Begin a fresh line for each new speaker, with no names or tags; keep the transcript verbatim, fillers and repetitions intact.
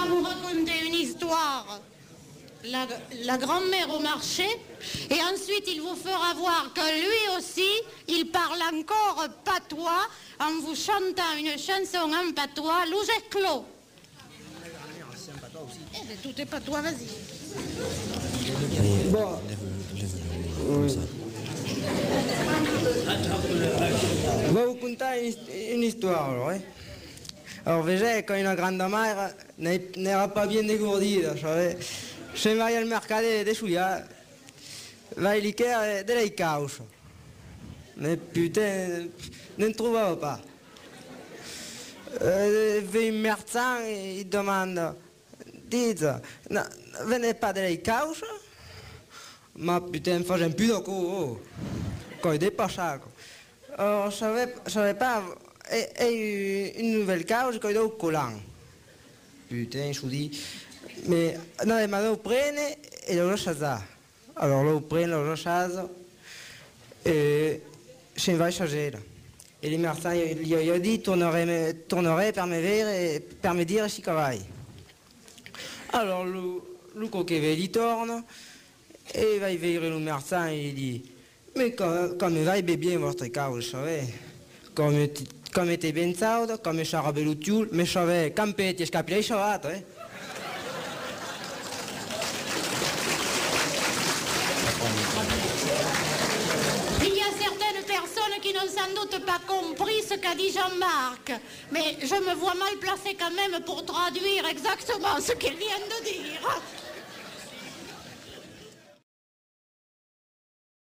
vous raconter une histoire. La, la grand-mère au marché, et ensuite il vous fera voir que lui aussi, il parle encore patois en vous chantant une chanson en patois, Louget Clos. Eh bien, tout est patois, vas-y.
Bon. Oui. Je vais vous conter une, une histoire, alors, hein. Alors, déjà, quand une grande-mère n'era pas bien dégourdie, vous savez, chez Maria le mercader de Chouia, va il liquer de la cauche. Mais putain, ne trouvava pas. Euh, il un médecin, il demande, dites, venez pas de la cauche? Ma putain, fa un peu de coup, quand il dépasse ça. Alors, je savais, je savais pas, et une nouvelle cauche quand il est au collant. Putain, je vous dis, mais non, il m'a dit, prenne et le chasse. Alors, là, prenne, le chasse, et je vais changer. Et les médecins, il a dit, tournerait, tournerait par me dire et par me dire si travaille. Alors, le, le coquet, il tourne. Et il va y voir le médecin et il dit, mais comme va bien votre cas, vous savez, comme comme était bien saude, comme charabe le tioul, mais je savais, comme petit, je capilais chavat, hein.
Il y a certaines personnes qui n'ont sans doute pas compris ce qu'a dit Jean-Marc, mais je me vois mal placé quand même pour traduire exactement ce qu'il vient de dire.